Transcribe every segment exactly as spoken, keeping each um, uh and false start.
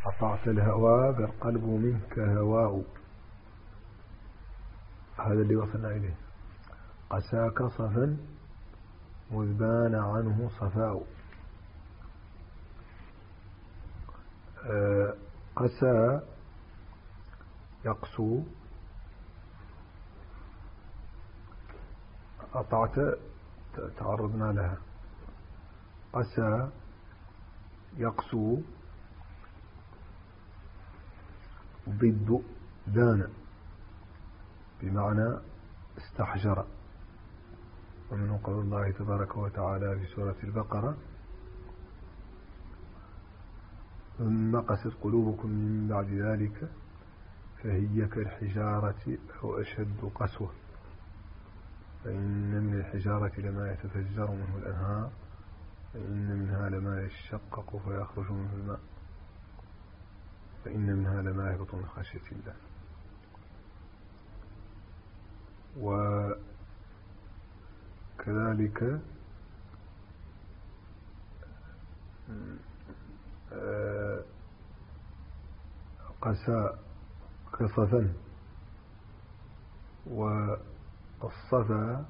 أطعت الهوى بالقلب منك هواء. هذا اللي وصلنا إليه. قساك صفا مذ بان عنه صفاء. أه قسى يقسو. أطعت تعرضنا لها. قسى يقسو ضد دان بمعنى استحجر. ومن قول الله تبارك وتعالى في سورة البقرة: ثم قست قلوبكم من بعد ذلك فهي كالحجارة أو أشد قسوة فإن من الحجارة لما يتفجر منه الأنهار فإن منها لما يشقق فيخرج منه الماء فإن منها لما يهبط من خشية الله. وكذلك قسى قصفا. والصفا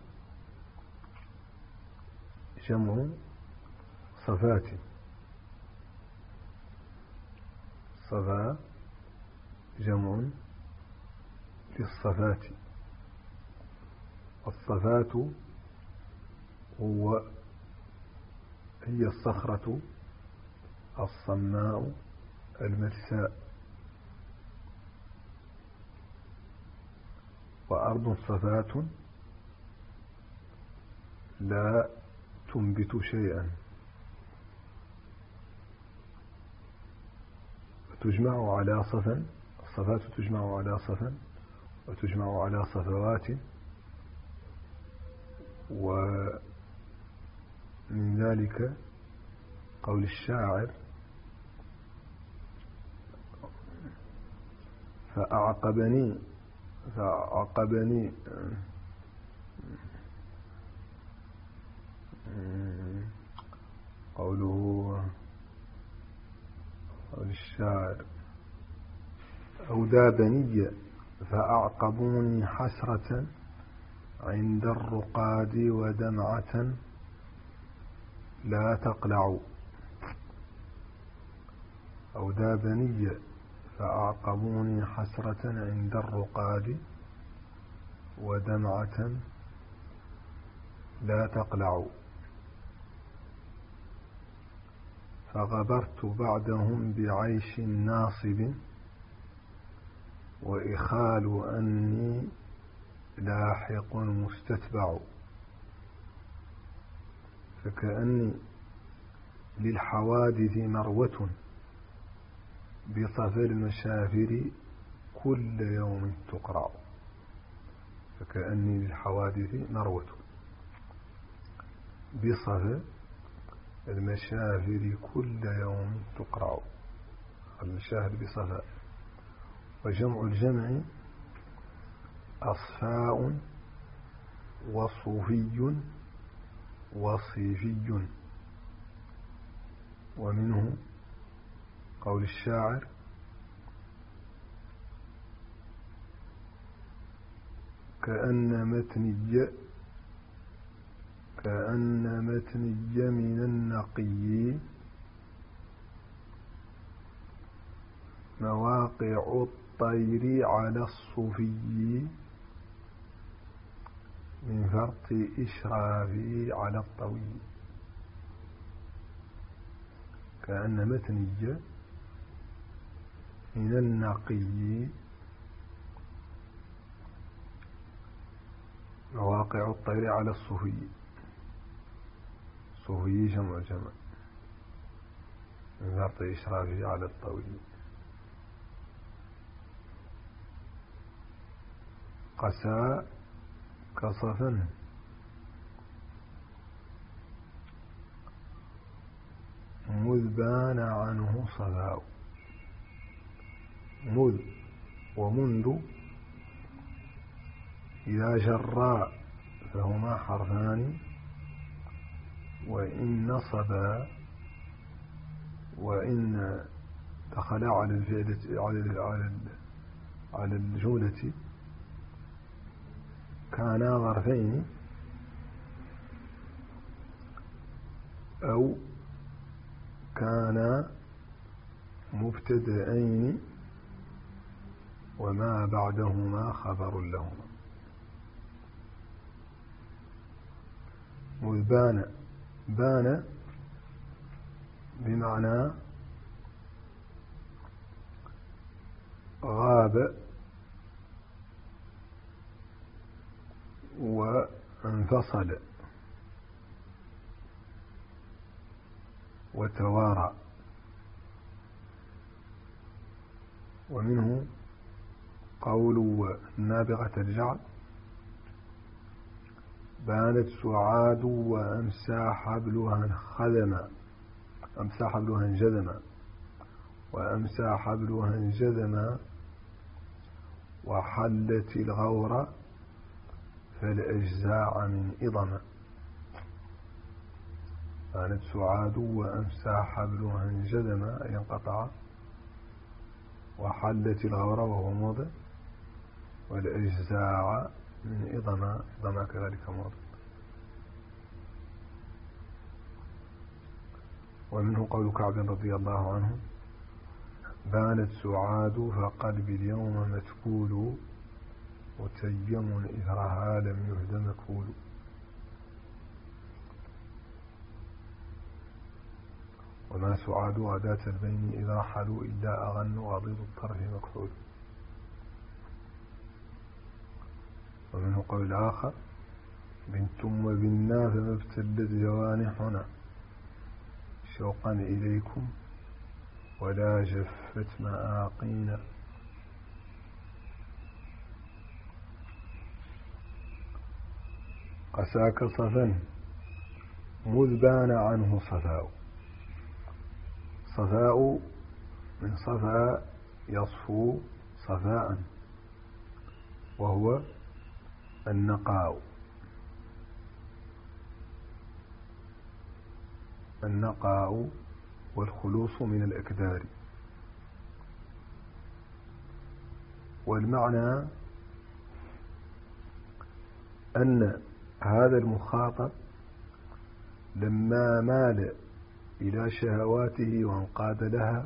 جمع صفات. صفا جمع للصفات. الصفات هو هي الصخرة الصماء الملساء. وأرض صفات لا تنبت شيئا. تجمع على صفا. الصفات تجمع على صفا وتجمع على صفوات. ومن ذلك قول الشاعر: فأعقبني فأعقبني قوله قول الشاعر: أودابني فأعقبوني حسرة عند الرقاد ودمعة لا تقلع. أودابني فأعقبوني حسرة عند الرقاد ودمعة لا تقلع. فغبرت بعدهم بعيش ناصب وإخال أني لاحق مستتبع. فكأني للحوادث مروة بصف المشافر كل يوم تقرع. فكأني للحوادث مروة بصف المشافر كل يوم تقرع. المشافر بصفاء. وجمع الجمع أصفاء وصوفي وصيفي. ومنه قول الشاعر: كأن متني كأن متني من النقي مواقع الطير على الصفي من فرط إشرافي على الطوي. كأن متني من النقي مواقع الطير على الصفي. صفي جمع جمع من فرط إشرافه على الطوي. قسى كصفا مذ بان عنه صفاء. مذ ومنذ إذا جرا فهما حرفان وإن نصبا وإن دخلا على الفعل على على على الجملة كانا ظرفين أو كانا مبتدأين وما بعدهما خبر لهما. بان بان بمعنى غاب وانفصل وتوارى. ومنه قول نابغة الجعد بانت سعاد وأمسى حبلها انخدما أمسى حبلها انجذما وأمسى حبلها انجذما وحلت الغور فالأجزاع من إضما. بانت سعاد وأمسى حبلها انجذما أي انقطع وحلت الغور وهو موضع والأجزاع من إضما إضما كذلك موضع. ومنه قول كعب رضي الله عنه بانت سعاد فقلبي اليوم متكول وتيم إثرها لم يهد مكول. وما سعاد غداة البين إذا حلوا إلا أغن وضيض الطرف مكحول. ومنه قول الآخر بنتم وبنا فما ابتلت جوانحنا شوقا إليكم ولا جفت مآقينا. قساك صفا مذ بان عنه صفاء. صفاء من صفا يصفو صفاء وهو النقاء. النقاء والخلوص من الأكدار. والمعنى أن هذا المخاطب لما مال إلى شهواته وانقاد لها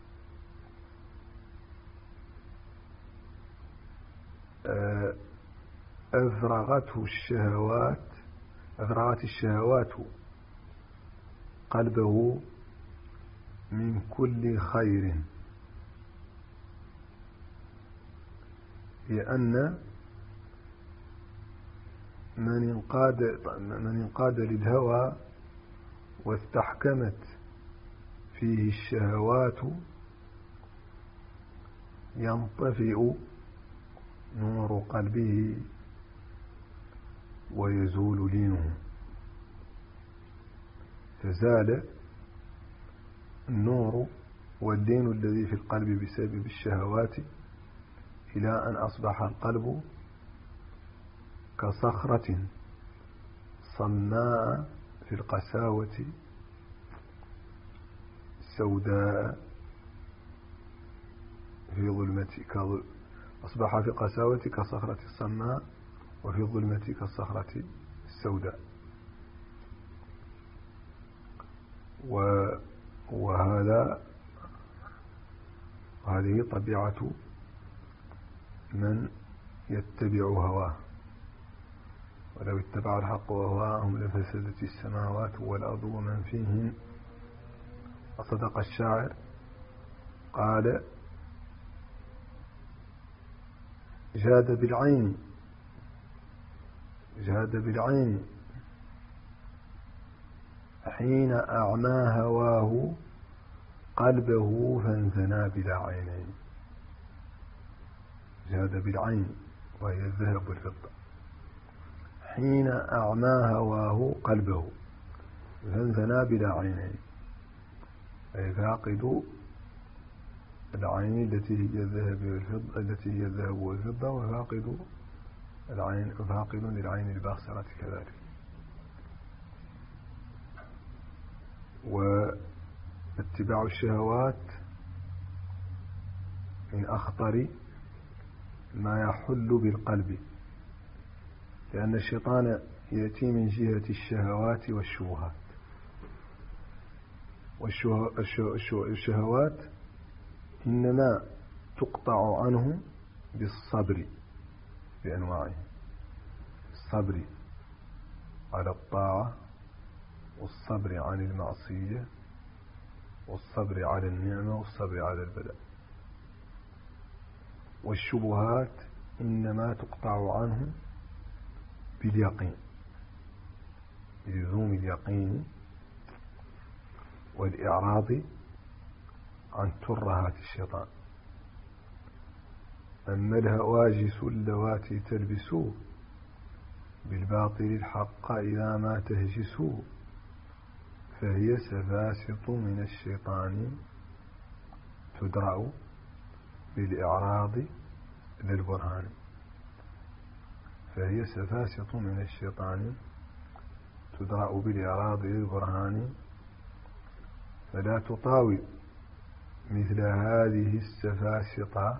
أفرغته الشهوات أفرغت الشهوات قلبه من كل خير، لأن من انقاد من انقاد للهوى واستحكمت فيه الشهوات ينطفئ نور قلبه ويزول لينه. فزال النور واللين الذي في القلب بسبب الشهوات إلى أن أصبح القلب كصخرة صماء في القساوة سوداء في ظلمة أصبح في قساوة كصخرة الصماء وفي الظلمة كالصخرة السوداء. وهذا هذه طبيعة من يتبع هواه. ولو اتبع الحق وهواهم لفسدت السماوات والأرض ومن فيهن. وصدق الشاعر قال جاد بالعين جاد بالعين حين أعمى هواه قلبه فانثنى بلا عينين. جاد بالعين وهي الذهب والفضة حين أعمى هواه قلبه فانثنى بلا عينين، أي فاقد العين التي هي الذهب والفضة التي هي الذهب والفضة وفاقد العين فاقد للعين الباصرة كذلك. واتباع الشهوات من أخطر ما يحل بالقلب، لأن الشيطان يأتي من جهة الشهوات والشبهات. والشهوات إنما تقطع عنه بالصبر بأنواعه، الصبر على الطاعة، والصبر عن المعصية، والصبر على النعمة، والصبر على البلاء. والشبهات إنما تقطع عنه باليقين، بلزوم اليقين والإعراض عن ترهات الشيطان. أما الهواجس اللواتي تلبس بالباطل الحق إذا ما تهجس، فهي سفاسط من الشيطان تدرأ بالإعراض للبرهان. فهي سفاسط من الشيطان تدرأ بالإعراض للبرهان، فلا تطاوي مثل هذه السفاسطة،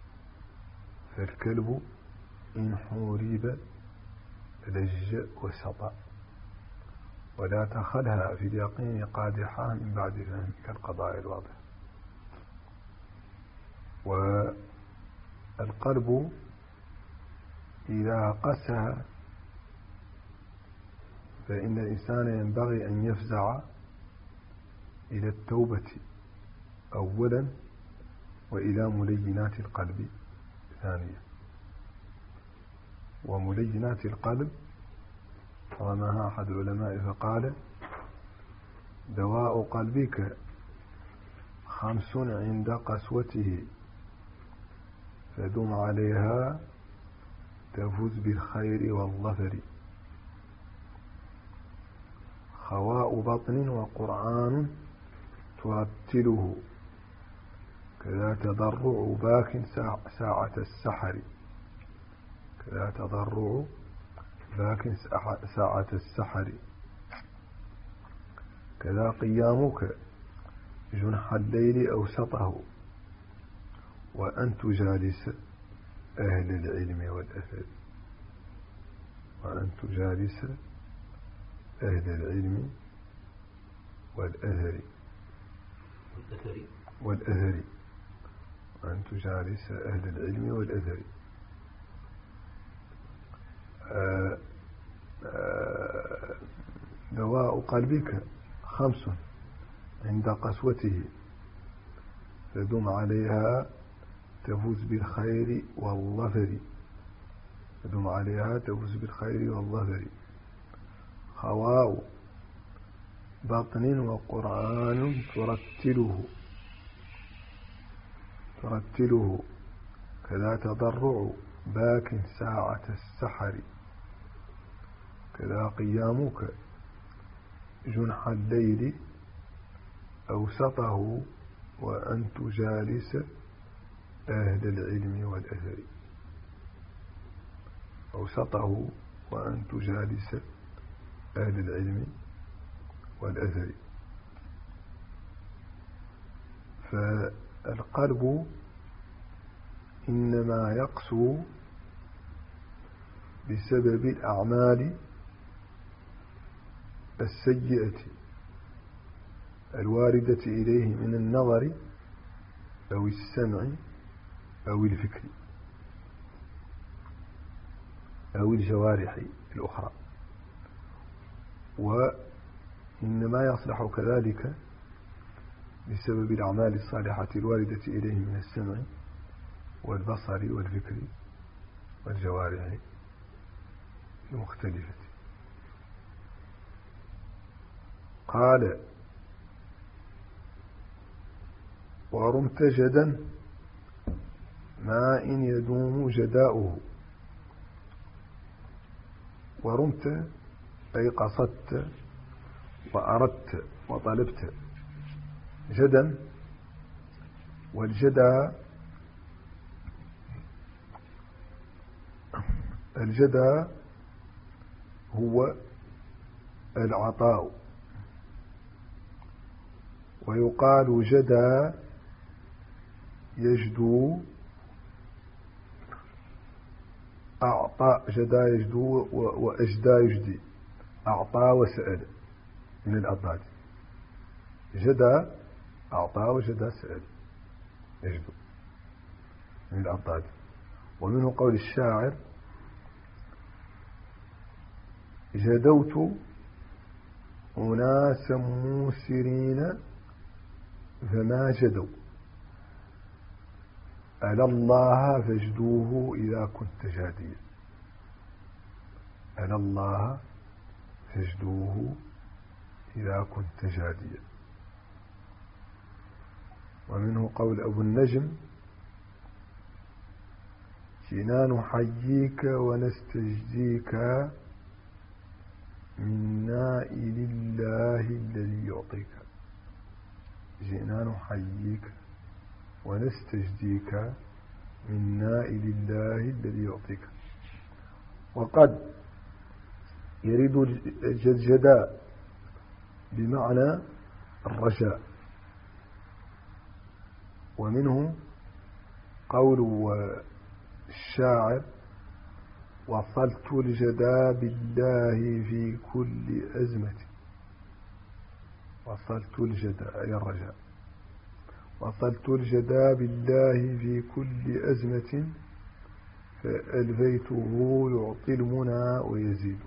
فالكلب إن حورب لج وسطى. ولا تخلها في اليقين قادحة من بعد فهمك القضاء الواضح. والقلب إذا قسى فإن الإنسان ينبغي أن يفزع إلى التوبة أولا، وإلى ملينات القلب ثانيا. وملينات القلب رماها أحد العلماء فقال: دواء قلبك خمس عند قسوته، فدم عليها تفوز بالخير والظفر: خواء بطن وقرآن ترتله، كذا تضرع باك ساعة السحر. كذا تضرع باك ساعة السحر. كذا قيامك جنح الليل أوسطه، وأن تجالس أهل العلم والأثر. وأن تجالس أهل العلم والأثر والأثر وأن تجالس أهل العلم والأثر. آآ آآ دواء قلبك خمس عند قسوته، فدم عليها تفوز بالخير والظفر. فدم عليها تفوز بالخير والظفر: خواء بطن وقرآن ترتله ترتله كذا تضرع باك ساعة السحر. كذا قيامك جنح الليل أوسطه، وأن تجالس أهل العلم والأثر. أوسطه وأن تجالس أهل العلم والأثر. فالقلب إنما يقسو بسبب الأعمال السيئة الواردة إليه من النظر أو السمع أو الفكر أو الجوارح الأخرى. وإنما يصلح كذلك بسبب الأعمال الصالحة الواردة إليه من السمع والبصر والفكر والجوارح المختلفة. قال: ورمت جدا ما إن يدوم جداؤه. ورمت أي قصدت وأردت وطلبت جدا. والجدى الجدى هو العطاء، ويقال جدى يجدو، أعطى جدا يجدو وأجدى يجدي، أعطى وسأل من الأضداد. جدا أعطى وجدا سأل يجدو من الأضداد. ومنه قول الشاعر: جدوت أناسا موسرين فما جدوا، ألا الله فاجدوه إذا كنت جاديا. ألا الله فاجدوه إذا كنت جاديا. ومنه قول أبو النجم: جئنا نحييك ونستجديك من نائل الله الذي يعطيك. جئنا نحييك ونستجديك من نائل الله الذي يعطيك. وقد يريد الجداء بمعنى الرجاء. ومنه قول الشاعر: وصلت الجداء بالله في كل أزمة. وصلت الجداء أي الرجاء. وصلت الجداء بالله في كل أزمة فألفيته يعطي المنى ويزيد.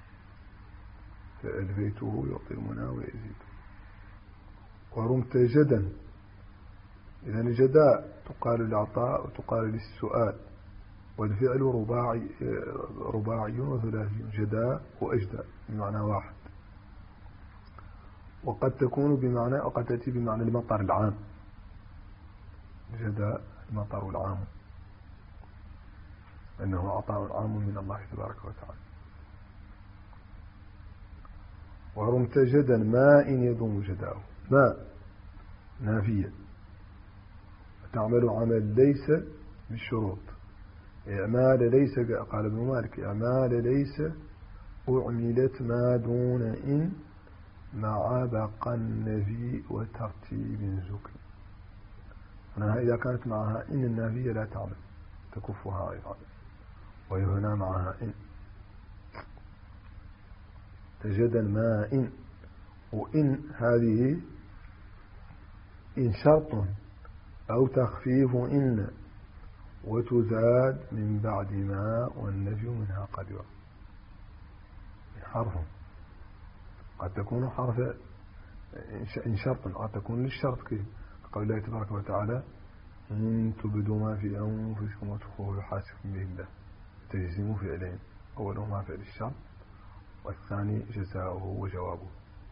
فألفيته يعطي المنى ويزيد. ورمت جدا، إذا الجداء تقال للعطاء وتقال للسؤال، والفعل رباعي رباعي وثلاثي، جداء وأجداء بمعنى واحد. وقد تكون بمعنى وقد تأتي بمعنى المطر العام. جداء المطر العام، أنه عطاء عام من الله تبارك وتعالى. ورمت جدا ماء يدوم جداؤه. ماء نافية تعمل عمل ليس بالشروط. إعمال ليس، قال ابن مالك: إعمال ليس أعملت ما دون إن مع بقى النفي وترتيب زكي. أنها إذا كانت معها إن النافية لا تعمل، تكفها أيضا. وهنا معها إن. تجدا ما إن، وإن هذه إن شرط أو تخفيف إن، وتزاد من بعد ما، والنفي منها قد يرى. حرف قد تكون حرف إن شرط، قد تكون للشرط كقول الله تبارك وتعالى: إن تبدوا ما في أنفسكم وتخفوه يحاسبكم به الله. تجزم فعلين، أولهما فعل الشرط، والثاني جزاؤه وجوابه.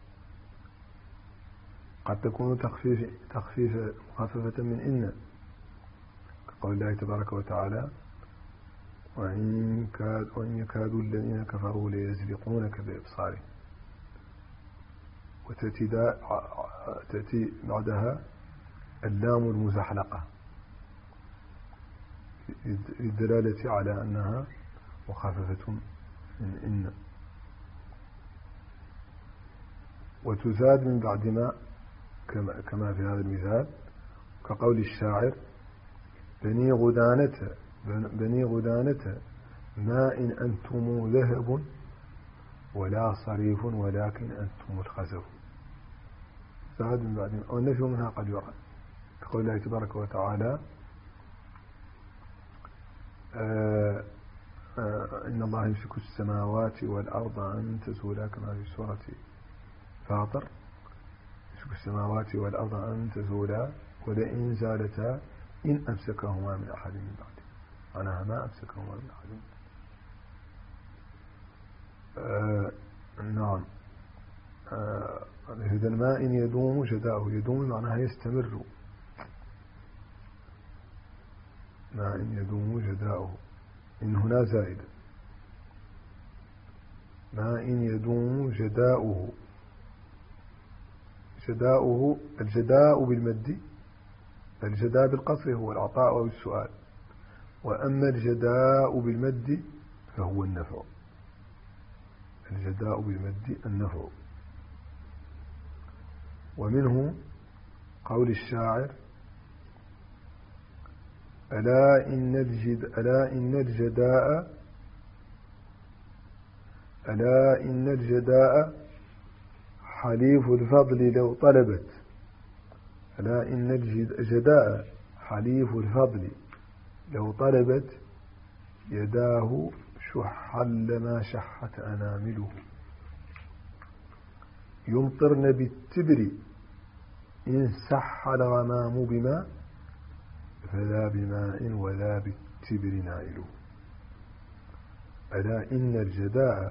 قد تكون تخفيف تخفيف مخففة من إن، كقول الله تبارك وتعالى: وإن كاد وإن يكاد الذين كفروا ليزلقونك بأبصارهم. وتأتي تأتي بعدها اللام المزحلقة للدلالة على أنها مخففة من إن. وتزاد من بعد ما كما, كما في هذا المثال، كقول الشاعر: بني غدانة بني غدانة ما إن أنتم ذهب ولا صريف ولكن أنتم الخزف. زاد من بعد ما، والنفي منها قد يرى، كقول الله تبارك وتعالى: آآ آآ إن الله يمسك السماوات والأرض أن تزولا، كما في سورة فاطر: يمسك السماوات والأرض أن تزولا ولئن زالتا إن أمسكهما من أحد من بعده. معناها ما أمسكهما من أحد من بعده. نعم. إذا ما إن يدوم جداؤه، يدوم معناها يستمر. ما إن يدوم جداؤه، إن هنا زائدة. ما إن يدوم جداؤه. جداؤه، الجداء بالمد، الجداء بالقصر هو العطاء أو السؤال، وأما الجداء بالمد فهو النفع. الجداء بالمد النفع. ومنه قول الشاعر: ألا إن الجد ألا إن الجداء ألا إن الجداء حليف الفضل لو طلبت ألا إن الجداء حليف الفضل لو طلبت يداه شحا لما شحت أنامله. يمطرن بالتبر إن سح الغمام بما فلا بماء ولا بالتبر نائله. ألا إن الجداء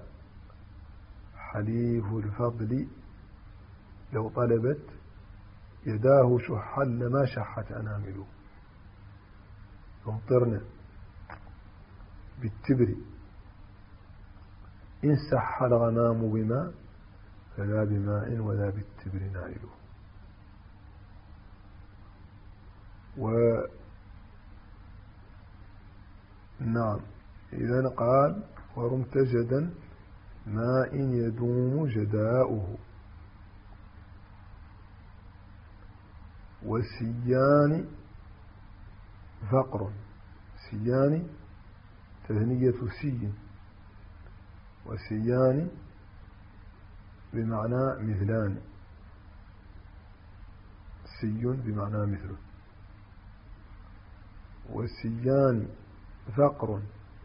حليف الفضل لو طلبت يداه شحا لما شحت أنامله. يمطرن بالتبر إن سح الغمام بما فلا بماء ولا بالتبر نائله. و نعم إذا قال ورمت جدا ماء يدوم جداؤه. والسيان فقر سيان تثنية سي وسيان بمعنى مثلان سي بمعنى مثل. والسيان فقر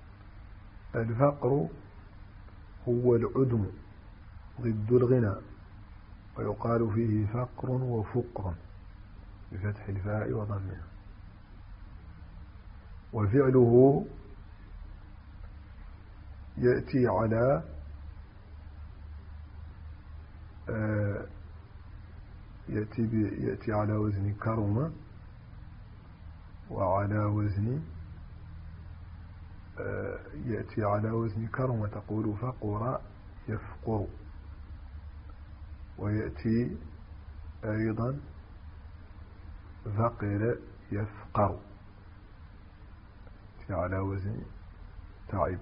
الفقر هو العدم ضد الغنى ويقال فيه فقر وفقر بفتح الفاء وضمها. وفعله يأتي على آه يأتي, يأتي على وزن كرم وعلى وزن آه يأتي على وزن كرم تقول فقر يفقر. ويأتي أيضا فقر يفقر على وزن تعب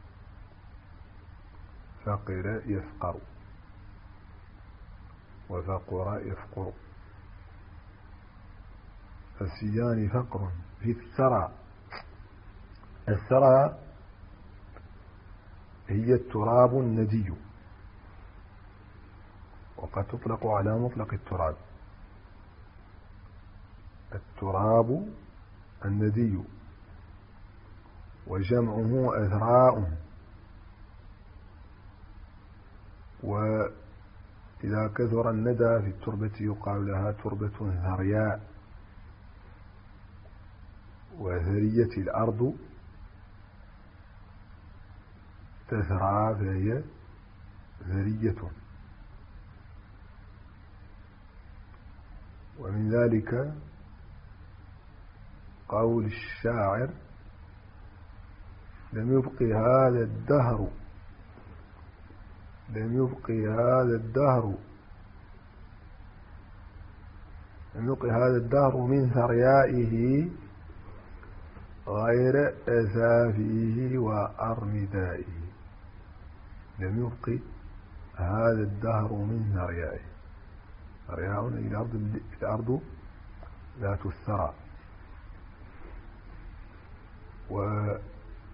فقر يفقر وفقر يفقر. السيان فقر في الثرى. الثرى هي التراب الندي وقد تطلق على مطلق التراب. التراب الندي وجمعه أذراء. وإذا كثر الندى في التربة يقال لها تربة ذرياء. وذرية الأرض تذرى فهي ذرية. ومن ذلك قول الشاعر لم يبق هذا الدهر لم يبق هذا الدهر لم يبق هذا الدهر من ثريائه غير أسافيه وأرمدائه. لم يبق هذا الدهر من ثريائه. ثرياء الأرض الأرض ذات الثرى. وإذا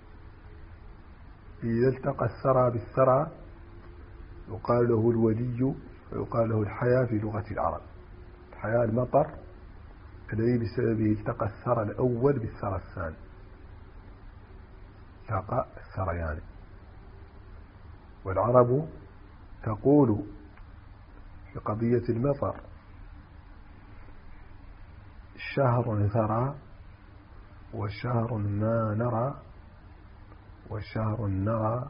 التقى الثرى بالثرى يقال له الولي ويقال له الحياة في لغة العرب. الحياة المطر الذي بسببه التقى الثرى الأول بالثرى الثاني. التقى الثريان. والعرب تقول في قضية المطر شهر ثرى وشهر ما نرى وشهر نرى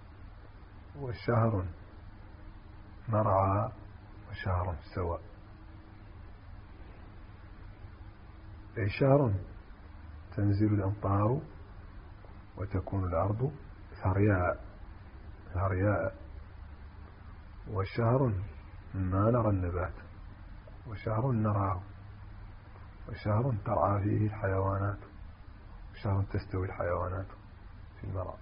وشهر نرعى وشهر سواء. أي شهر تنزل الأمطار وتكون الأرض ثرياء ثرياء وشهر ما نرى النبات وشهر نراه وشهر ترعى فيه الحيوانات وشهر تستوي الحيوانات في المرعى.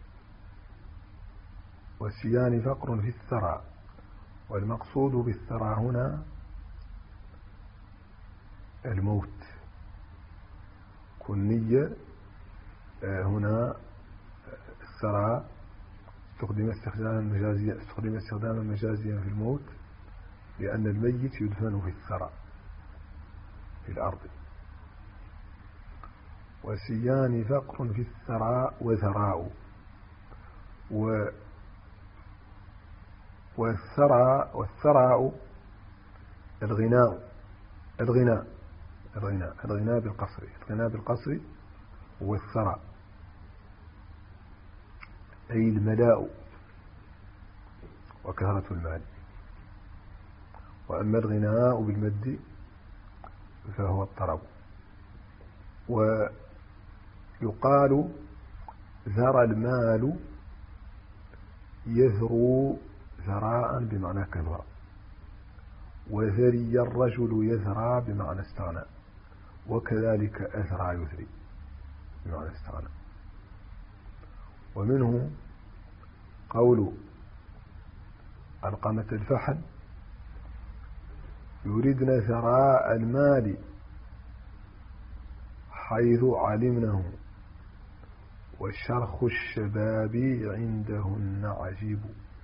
والسيان فقر في الثرى. والمقصود بالثرى هنا الموت. والنية هنا الثرى استخدم استخداما مجازيا استخدم استخداما مجازيا في الموت، لأن الميت يدفن في الثرى في الأرض. وسيان فقر في الثراء وثراء. و والثراء والثراء الغناء الغناء الغناء الغناء بالقصر الغناء بالقصر هو الثراء، أي الملاء وكثرة المال. وأما الغناء بالمد فهو الطرب. ويقال ذرى المال يذرو ذراء بمعنى كثرة، وذري الرجل يذرى بمعنى استغنى، وكذلك أثرى يثري بمعنى استغنى. ومنه قول علقمة الفحل: يريدن ثراء المال حيث علمنه، والشرخ الشباب عندهن عجيب.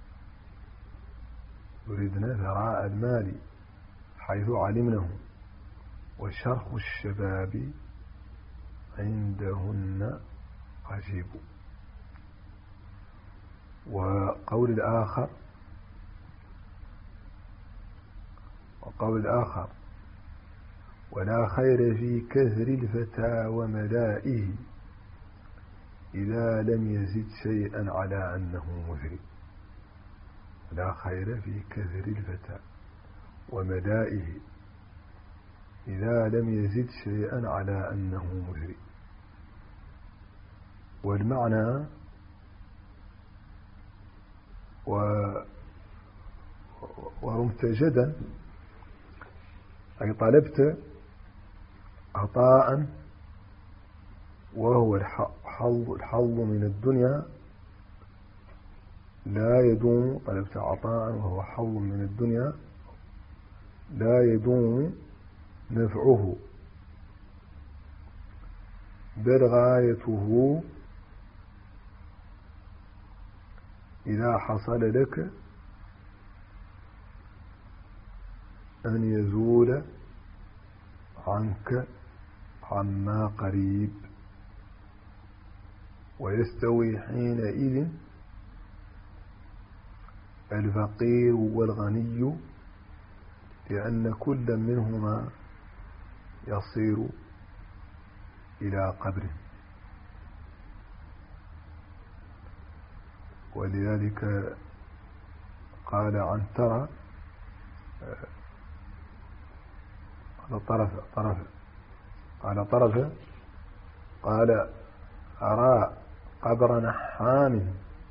يريدن ثراء المال حيث علمنه، وشرخ الشباب عندهن عجيب. وقول الآخر وقول الآخر: ولا خير في كثر الفتى وملائه، إذا لم يزد شيئا على أنه مثري. لا خير في كثر الفتى وملائه، إذا لم يزد شيئا على أنه مثري. والمعنى: و ورمت جدا، أي طلبت عطاء وهو الحظ الحظ من الدنيا لا يدوم. طلبت عطاء وهو حظ من الدنيا لا يدوم نفعه، بل غايته إذا حصل لك أن يزول عنك عما قريب، ويستوي حينئذ الفقير والغني، لأن كل منهما يصير إلى قبره. ولذلك قال عنترة على طرف طرف على طرف قال: أرى قبر نحام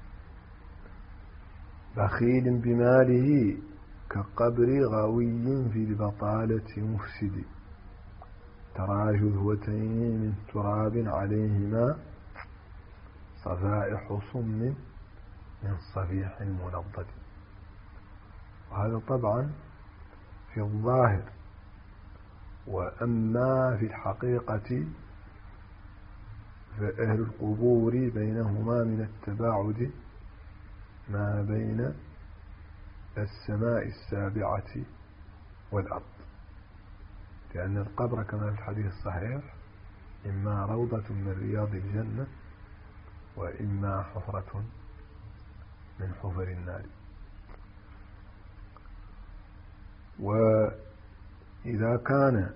بخيل بماله، كقبر غوي في البطالة مفسد، ترى جذوتين من تراب عليهما صفائح صم من صفيح منضد. وهذا طبعا في الظاهر، وأما في الحقيقة فأهل القبور بينهما من التباعد ما بين السماء السابعة والأرض، لأن القبر كما في الحديث الصحيح إما روضة من رياض الجنة، وإما حفرة من حفر النار. وإذا كان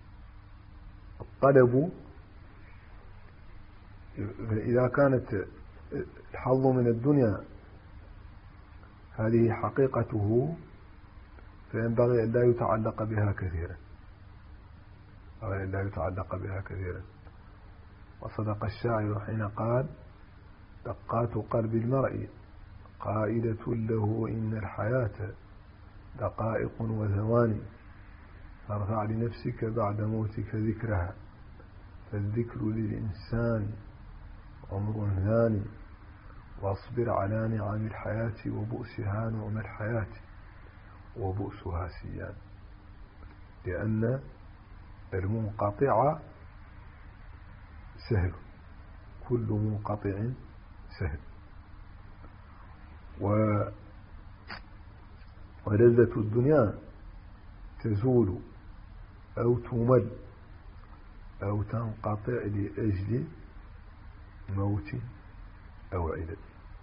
الطلب إذا كانت الحظ من الدنيا هذه حقيقته، فينبغي أن لا يتعلق بها كثيرا أو لا يتعلق بها كثيرا. وصدق الشاعر حين قال: دقات قلب المرء قائلة له إن الحياة دقائق وثواني، فارفع لنفسك بعد موتك ذكرها، فالذكر للإنسان عمر ثاني، واصبر على نعم الحياة وبؤسها نعم الحياة وبؤسها سيان. لأن المنقطع سهل، كل منقطع سهل. ولذة الدنيا تزول أو تمل أو تنقطع لأجل موت أو علل.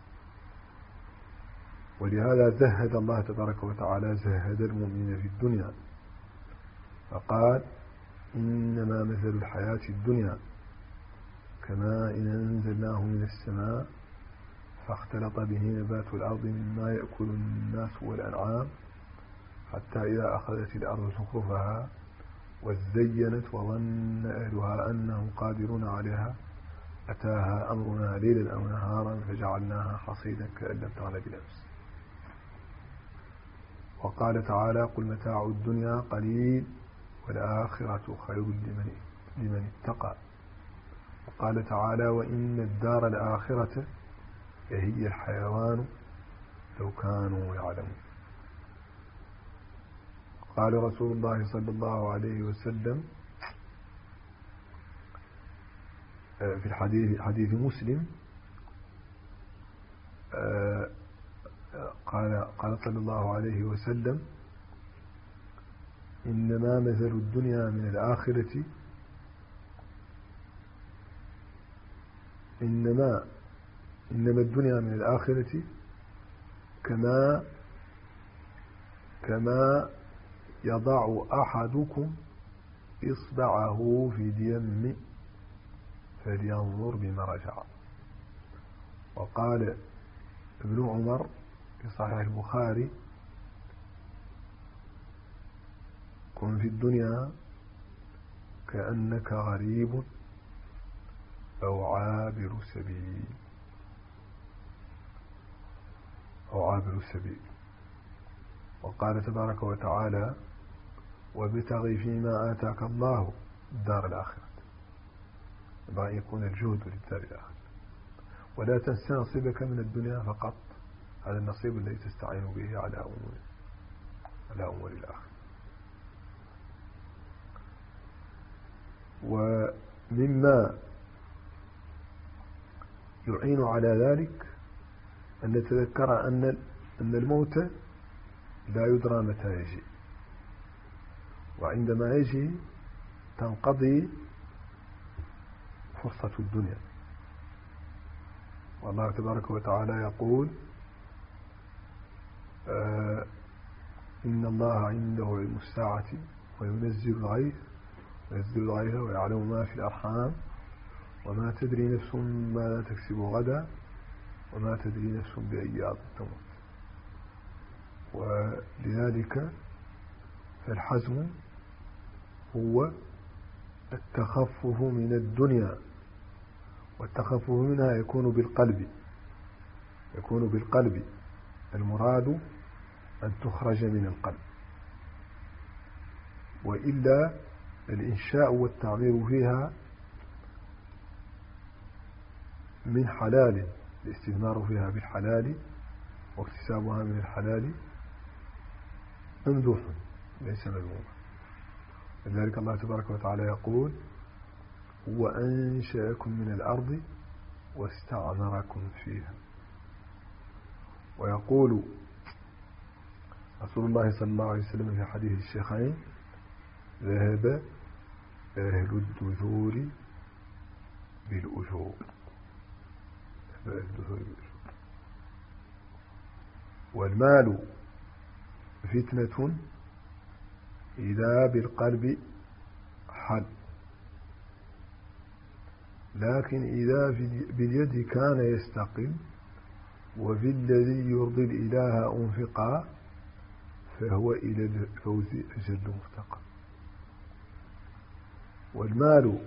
ولهذا زهد الله تبارك وتعالى زهد المؤمن في الدنيا فقال: إنما مثل الحياة الدنيا كماء إن أنزلناه من السماء فاختلط به نبات الأرض مما يأكل الناس والأنعام حتى إذا أخذت الأرض زخرفها وزينت وظن أهلها أنهم قادرون عليها أتاها أمرنا ليلا أو نهارا فجعلناها حصيدا كأن لم تغن بالأمس. وقال تعالى: قل متاع الدنيا قليل والآخرة خير لمن لمن اتقى. وقال تعالى: وإن الدار الآخرة لهي الحيوان لو كانوا يعلمون. قال رسول الله صلى الله عليه وسلم في الحديث حديث مسلم قال قال صلى الله عليه وسلم: إنما مثل الدنيا من الآخرة إنما إنما الدنيا من الآخرة كما كما يضع أحدكم إصبعه في اليم فلينظر بما رجع. وقال ابن عمر في صحيح البخاري: كن في الدنيا كأنك غريب أو عابر سبيل أو عابر السبيل. وقال تبارك وتعالى: وابتغ فيما آتاك الله الدار الآخرة. ينبغي أن يكون الجهد للدار الآخرة، ولا تنس نصيبك من الدنيا فقط، هذا النصيب الذي تستعين به على أمور على أمور الآخرة. ومما يعين على ذلك أن نتذكر أن أن الموت لا يدرى متى يجي، وعندما يجي تنقضي فرصة الدنيا. والله تبارك وتعالى يقول: آه إن الله عنده علم الساعة وينزل الغيث وينزل الغيث ويعلم ما في الأرحام وما تدري نفس ماذا تكسب غدا وما تدري نفس بأي أرض تموت. ولذلك فالحزم هو التخفف من الدنيا، والتخفف منها يكون بالقلب يكون بالقلب المراد أن تخرج من القلب، وإلا الإنشاء والتعمير فيها من حلال، الاستثمار فيها بالحلال واكتسابها من الحلال ممدوح ليس مذموما. لذلك الله تبارك وتعالى يقول: هو أنشأكم من الأرض واستعمركم فيها. ويقول رسول الله صلى الله عليه وسلم في حديث الشيخين: ذهب أهل الدثور بالأجور. والمال فتنة إذا بالقلب حل، لكن إذا باليد كان يستقل، وفي الذي يرضي الإله أنفقا فهو إلى الفوز أجل مفتقر. والمال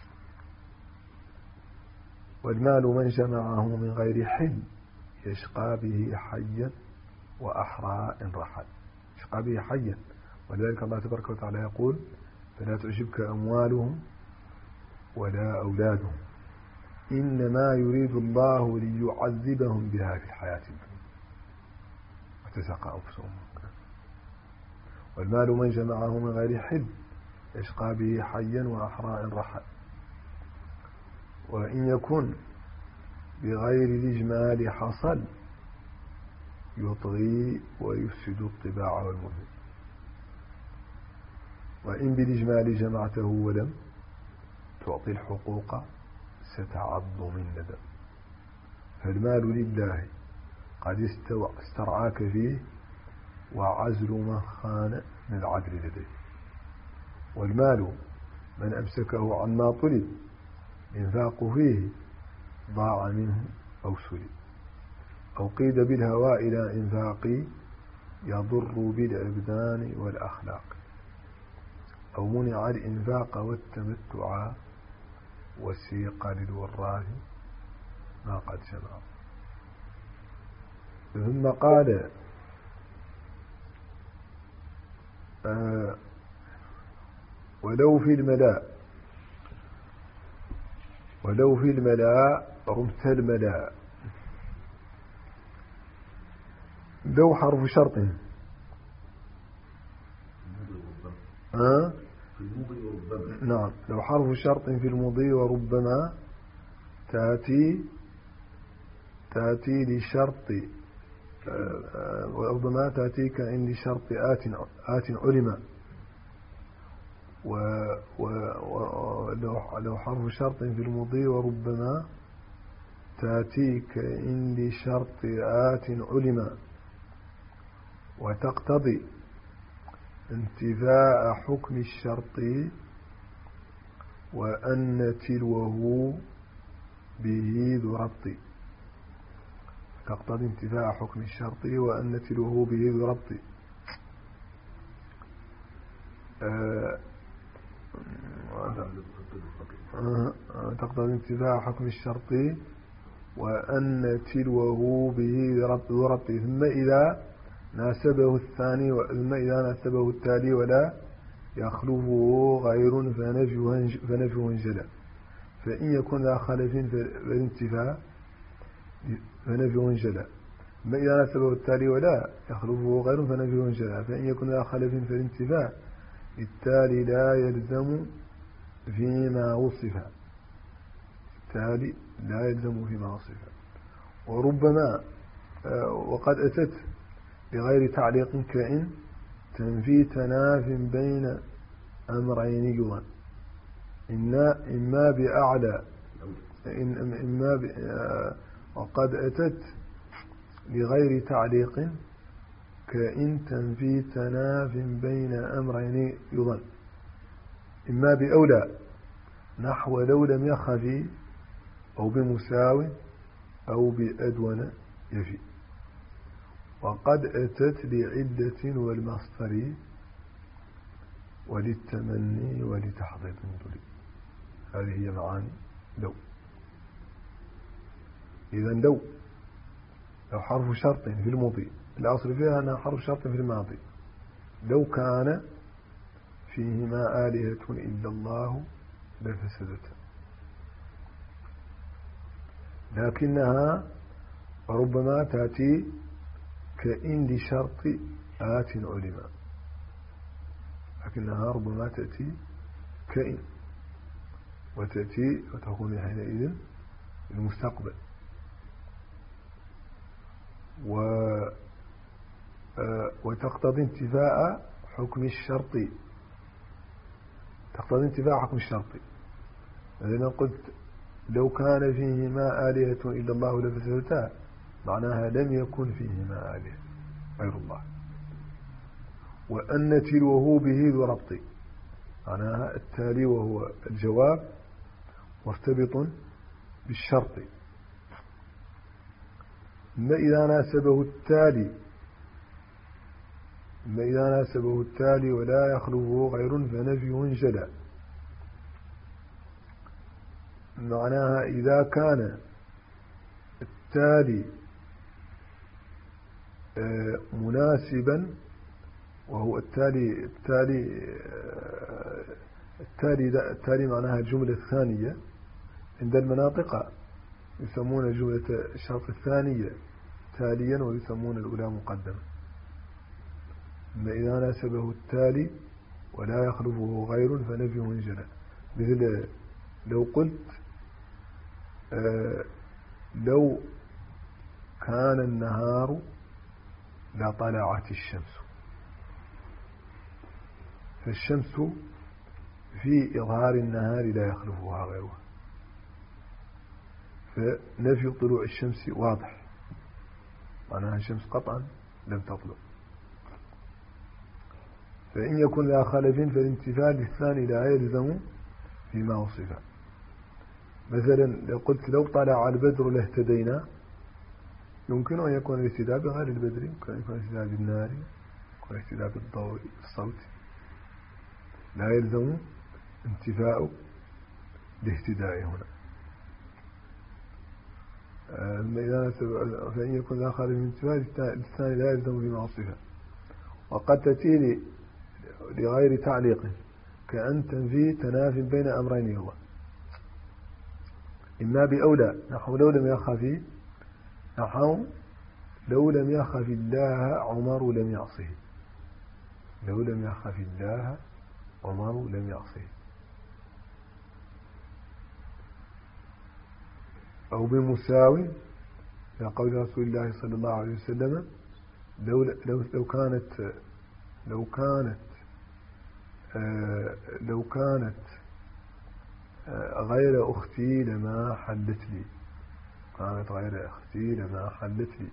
والمال من جمعه من غير حل يشقى به حيا وأحرى إن رحل. يشقى به حيا، ولذلك الله تبارك وتعالى يقول: فلا تعجبك أموالهم ولا أولادهم إنما يريد الله ليعذبهم بها في الحياة الدنيا وتزهق أنفسهم. والمال من جمعه من غير حل يشقى به حيا وأحرى إن رحل. وإن يكن بغير الإجمال حصل يطغي ويفسد الطباع والمهم. وإن بالإجمال جمعته ولم تعطي الحقوق ستعض من ندم. فالمال لله قد استرعاك فيه وعزل من خان من العدل لديه. والمال من أمسكه عما طلب إنفاق فيه ضاع منه أو سلب، أو قيد بالهوى إلى إنفاق يضر بالأبدان والأخلاق، أو منع الإنفاق والتمتع وسيق للوراث ما قد جمع. ثم قال آه ولو في الملاء ولو في الملاء رمت الملاء. لو حرف شرط ها؟ نعم، لو حرف شرط في المضي وربما تأتي تأتي لشرط وربما تأتي كإن لشرط آت آت علم. ولو حرف شرط في المضي وربما تأتي كإن لشرط آت علم، وتقتضي انتفاء حكم الشرط وأن تلوه به ذو ربط. تقتضي انتفاء حكم الشرط وأن تلوه به ذو ربط. أه تقتضي انتفاء حكم الشرط وأن تلوه به ذو ربط. ثم إذا ناسبه الثاني ثم إذا ناسبه التالي ولا يخلفه غير فنفيه انجلى. فإن يكن ذا خلف فالانتفاء فنفيه انجلى. ثم إذا ناسبه التالي ولا يخلفه غير فنفيه انجلى. فإن يكن ذا خلف فالانتفاء التالي لا يلزم فيما وصف. التالي لا يلزم فيما وصف. وربما وقد أتت بغير تعليق كإن تنفي تناف بين أمرين يظن. إما بأعلى إما ب وقد أتت بغير تعليق كإن تنفي تناف بين أمرين يظن. إما بأولى نحو لو لم يخفي، أو بمساو، أو بأدون يفي. وقد أتت لعدة والمصدر وللتمني ولتحضيض دلي. هذه هي معاني لو. إذن لو لو حرف شرط في الماضي، الأصل فيها أنها حرف شرط في الماضي. لو كان فيهما آلهة إلا الله لفسدتا، لكنها ربما تأتي كإن لشرط آت علما، لكنها ربما تأتي كإن وتأتي وتكون حينئذ المستقبل. و وتقتضي انتفاء حكم الشرط تقتضي انتفاء حكم الشرط. لأن قلت لو كان فيهما آلهة إلا الله لفسدتا، معناها لم يكن فيهما آلهة غير الله. وأن تلوه به ذو ربط، معناها التالي وهو الجواب مرتبط بالشرط. ما إذا ناسبه التالي ما إذا ناسبه التالي ولا يخلفه غير فنفيه انجلى، معناها إذا كان التالي مناسبا، وهو التالي التالي التالي التالي معناها الجملة الثانية. عند المناطق يسمون الجملة الشرط الثانية تاليا ويسمون الأولى مقدمة. ما إذا ناسبه التالي ولا يخلفه غير فنفيه انجلى. مثل لو قلت آه لو كان النهار لطلعت الشمس، فالشمس في إظهار النهار لا يخلفها غيرها، فنفي طلوع الشمس واضح، معناها الشمس قطعا لم تطلع. فإن يكن لا خلف فالانتفاء للثاني لا يلزم فيما وصف. مثلا لو قلت لو طلع البدر لاهتدينا، يمكن أن يكون الاهتداء بغير البدر، يمكن أن يكون الاهتداء بالنار، يمكن الاهتداء بالضوء الصوت، لا يلزم انتفاء الاهتداء هنا. فإن يكن لا خالف من انتفاء الثاني لا يلزم فيما وصفه. وقد تأتي لغير تعليق، كأن تنفي تناف بين أمرين هو إما بأولى، نحو لو لم يخف نحو لو لم يخف الله عمر لم يعصه، لو لم يخف الله عمر لم يعصه. أو بمساو لقول رسول الله صلى الله عليه وسلم لو لو لو كانت لو كانت آه لو كانت آه غير أختي لما حلت لي، كانت غير أختي لما حلت لي.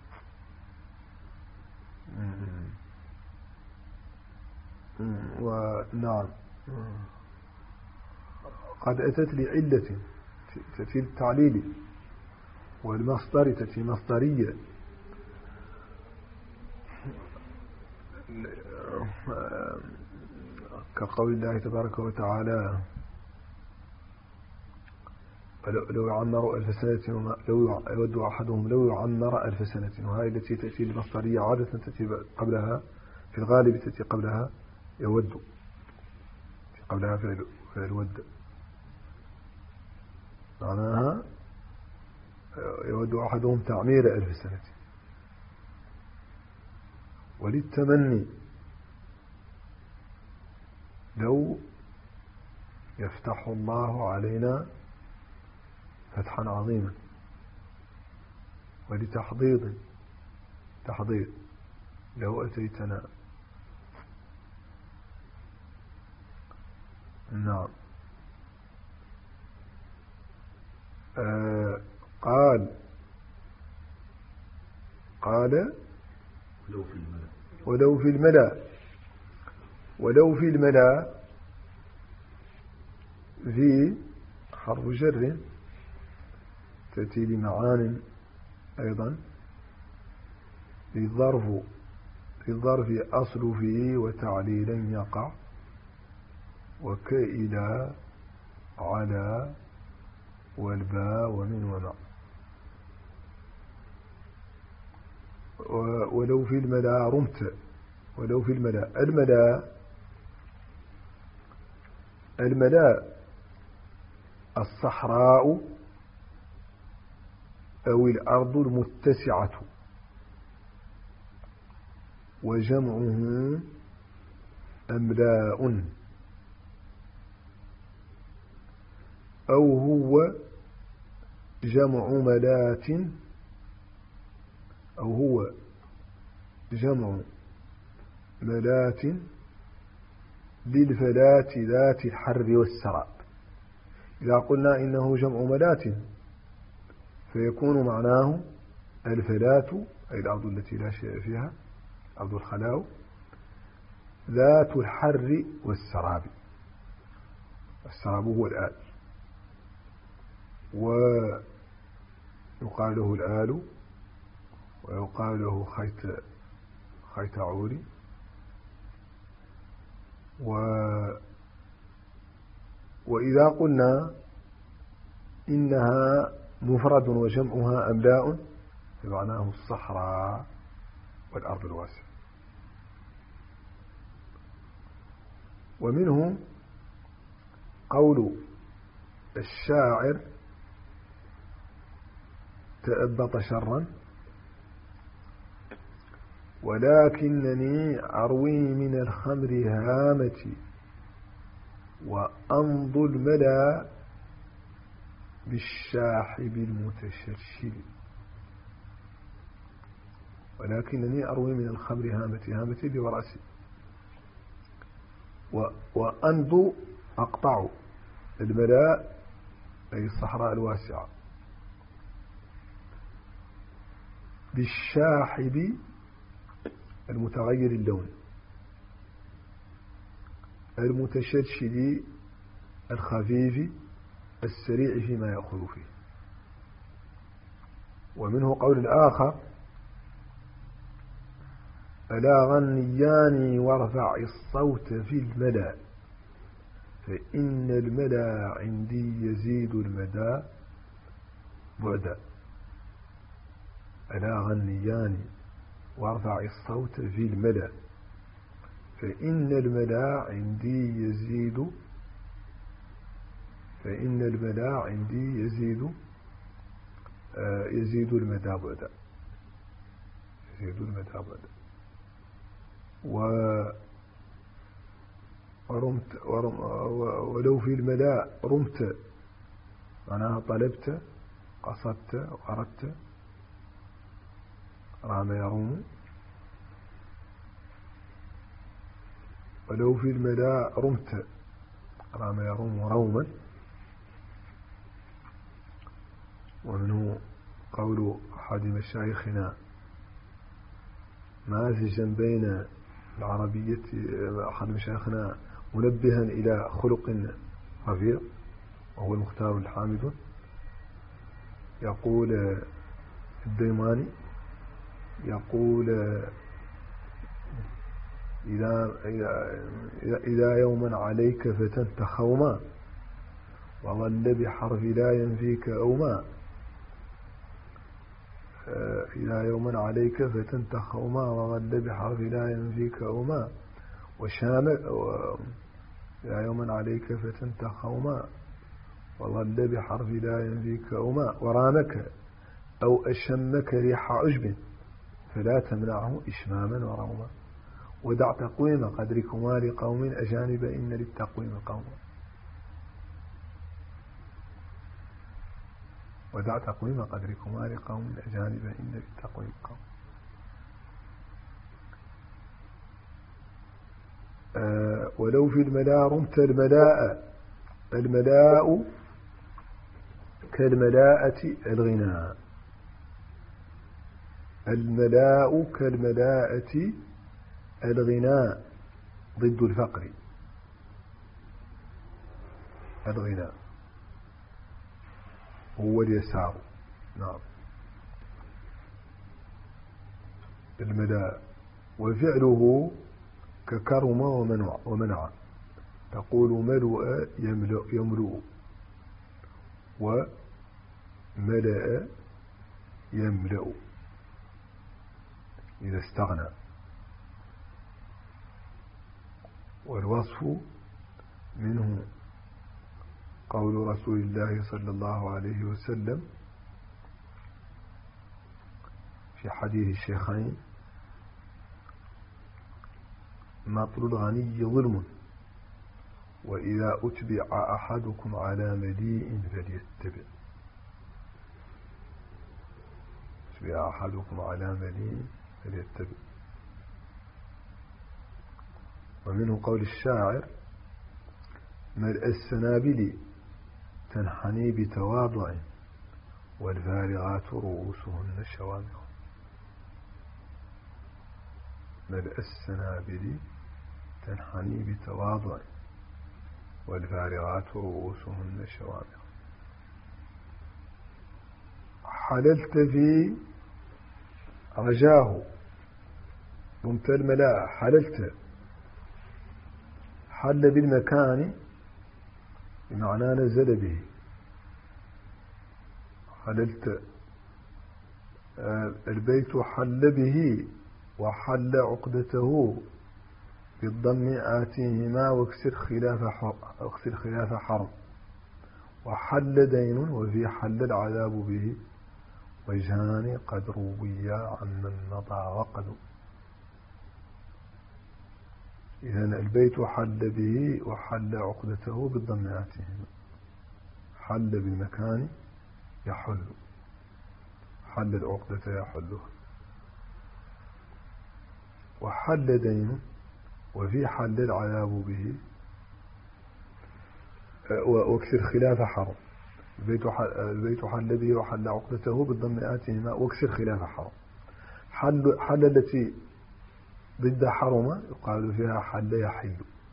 ونعم قد أتت لي علة تأتي التعليل، والمصدر تأتي مصدرية، كقول الله تبارك وتعالى لو يعمر ألف سنة لو يود أحدهم لو يعمر ألف سنة، وهذه التي تأتي المصدرية عادة تأتي قبلها، في الغالب تأتي قبلها يود، قبلها فعل الود، معناها يود أحدهم تعمير ألف سنة. وللتمني لو يفتح الله علينا فتحا عظيما. ولتحضيض تحضيض لو أتيتنا. نعم. آه قال قال ولو في الملأ ولو في الملأ ولو في الملأ في حرف جر تأتي لمعان أيضا، للظرف في الظرف أصل فيه وتعليلا يقع، وكإلى على والباء ومن ومع. ولو في الملا رمت، ولو في الملا الملا الملا الصحراء أو الأرض المتسعة، وجمعه أملاء، أو هو جمع ملات، أو هو جمع ملات للفلات ذات الحر والسراب. إذا قلنا إنه جمع ملات فيكون معناه الفلات أي الأرض التي لا شيء فيها، أرض الخلاء، ذات الحر والسراب. السراب هو الآل، ويقال له الآل، ويقال له خيط خيط عوري. و وإذا قلنا إنها مفرد وجمعها أملاء فمعناه الصحراء والأرض الواسعة. ومنه قول الشاعر تأبط شرا ولكنني أروي من الخمر هامتي وأمض الملا بالشاحب المتشرشل، ولكنني أروي من الخمر هامتي هامتي لي ورأسي. وأنضو أقطع الملاء أي الصحراء الواسعة. بالشاحب المتغير اللون، المتشرشل الخفيف السريع فيما يأخذ فيه. ومنه قول آخر: ألا غنياني وارفع الصوت في الملا، فإن الملا عندي يزيد المدى بعدا. ألا غنياني وارفع الصوت في الملا، فإن الملا عندي يزيد فإن الملا عندي يزيد آه يزيد المدى بعدا يزيد المدى بعدا. ورمت ورم ولو في الملا رمت معناها طلبت قصدت وأردت. رام يروم. ولو في الملا رمت رام يروم روما. ومنه قول أحد مشايخنا مازجا بين العربية، أحد مشايخنا منبها إلى خلق رفيع وهو المختار الحامد، يقول الديماني يقول: إذا, إذا يوما عليك فتنت خوما، وظل بحرف لا ينفيك أوما. إذا يوما عليك فتنت خوما، وظل بحرف لا ينفيك أوما. وشامك إذا يوما عليك فتنت خوما، وظل بحرف لا ينفيك أوما. ورامك أو أشمك ريح عجب، فلا تمنعه إشماما وروما. ودع تقويم قدركما لقوم أجانب، إن للتقويم قوما. ودع تقويم قدركما لقوم أجانب، إن للتقويم قوما. آه ولو في الملاء رمت الملاء. الملاء كالملاءة الغناء. الملاء كالملاءة الغناء ضد الفقر. الغناء هو اليسار. نعم. الملاء وفعله ككرم ومنع, ومنع. تقول ملؤ يملؤ, يملؤ وملأ يملأ إذا استغنى. والوصف منه قول رسول الله صلى الله عليه وسلم في حديث الشيخين: مطل الغني ظلم، وإذا أتبع أحدكم على مليء فليتبع. أتبع أحدكم على مليء فليتبع. ومنه قول الشاعر: ملء السنابل تنحني بتواضع، والفارغات رؤوسهن شوامخ. ملء السنابل تنحني بتواضع، والفارغات رؤوسهن شوامخ. حللت في رجاه رمت الملاء. حللت حل بالمكان بمعنى نزل به. حللت البيت حل به، وحل عقدته بالضم آتيهما، واكسر خلاف حرم واكسر خلاف حرم. وحل دين، وفي حل العذاب به، وجهان قد رويا عمن مضى وقد. إذن البيت حل به وحل عقدته بالضم آتيهما. حل بالمكان يحل، حل العقدة يحلها. وحل دين، وفي حل العذاب به، واكسر خلاف حرم. البيت حل به وحل عقدته بالضم آتهما، واكسر خلاف حرم. حل, حل التي ضد حرم يقال فيها حل يحل.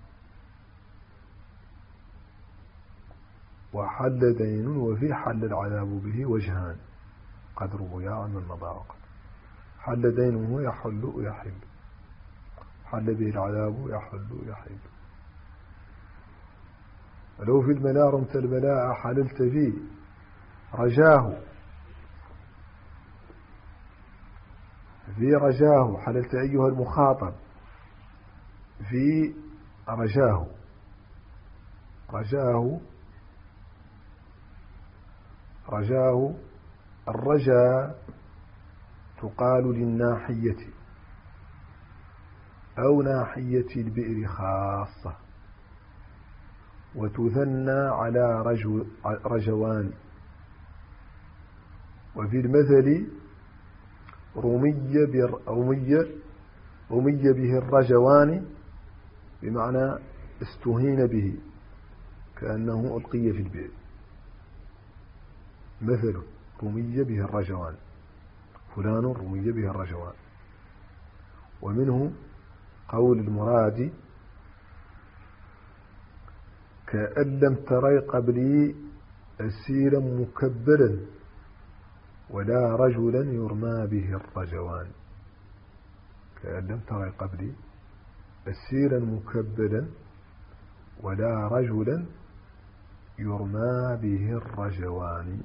وحل دين، وفي حل العذاب به وجهان قد رويا عن المضاعق. حل دينه يحل ويحل، حل به العذاب يحل ويحل. ولو في البلاء رمت البلاء حللت فيه رجاه، في رجاه حللت أيها المخاطب في رجاه. رجاه رجاه الرجاء تقال للناحية أو ناحية البئر خاصة، وتثنى على رجو رجوان. وفي المثل رمي رمي رمي به الرجوان، بمعنى استهين به كأنه ألقي في البئر. مثل رمي به الرجوان، فلان رمي به الرجوان. ومنه قول المراد كأن لم تري قبلي أسيرا مكبلا ولا رجلا يرمى به الرجوان. كأن لم تري قبلي أسيرا مكبلا ولا رجلا يرمى به الرجوان.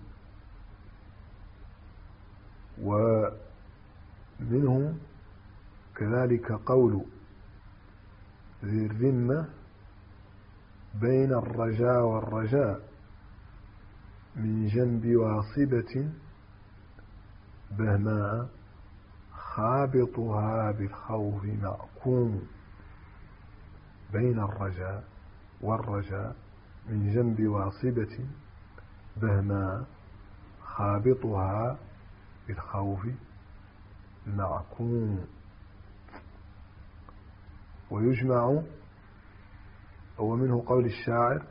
ومنه كذلك قول ذي الرمة بين الرجاء والرجاء من جنب واصبة بهماء خابطها بالخوف معكوم. بين الرجاء والرجاء من جنب واصبة بهماء خابطها بالخوف معكوم. ويجمع، ومنه قول الشاعر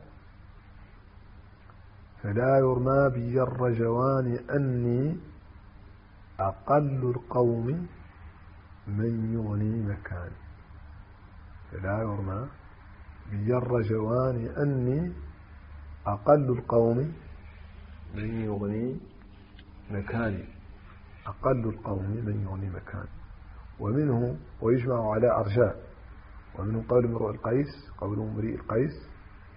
فلا يرمى بي الرجوان أني أقل القوم من يغني مكان. فلا يرمى بي الرجوان أني أقل القوم من يغني مكان. أقل القوم من يغني مكان. ومنه ويجمع على أرجاء. ومنه قول امرؤ القيس قول امرئ القيس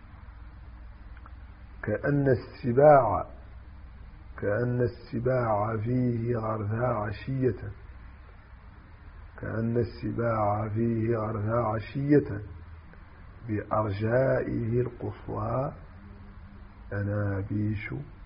كأن السباع كأن السباع فيه غرثاء عشية كأن السباع فيه غرثاء عشية بأرجائه القصوى أنابيش